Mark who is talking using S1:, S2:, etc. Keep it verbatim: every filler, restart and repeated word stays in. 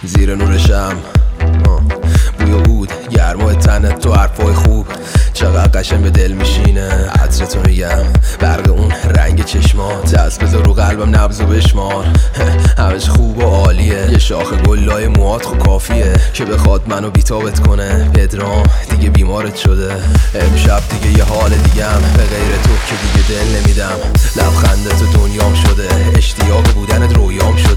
S1: زیر نور شم بوی عود گرمای تنت تو حرفای خوب چقدر قشنگ به دل میشینه. عطرتو میگم برق اون رنگ چشمات دست بذار رو قلبم نبضو بشمار. همش خوب و عالیه یه شاخ گلای موهات خب کافیه که بخواد منو بیتابت کنه. پدرام دیگه بیمارت شده امشب دیگه یه حال دیگم به غیر تو که دیگه دل نمیدم. لبخندت تو دنیام شده اشتیاق بودنت رویام شده.